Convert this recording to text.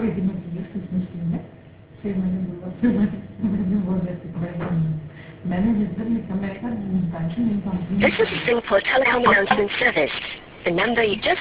गई थी मैं प्रीवियस क्रिसमस ट्री में, फिर मैंने बोल दिया कि मैंने जिस दिन लिखा मैंने कहा banking company. This is a Singapore telecom announcement service. The number you just